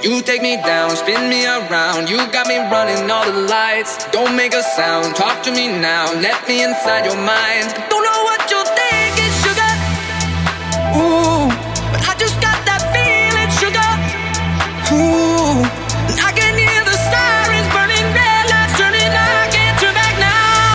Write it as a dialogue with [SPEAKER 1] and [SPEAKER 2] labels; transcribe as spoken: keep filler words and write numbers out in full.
[SPEAKER 1] You take me down, spin me around. You got me running all the lights. Don't make a sound, talk to me now. Let me inside your mind. Don't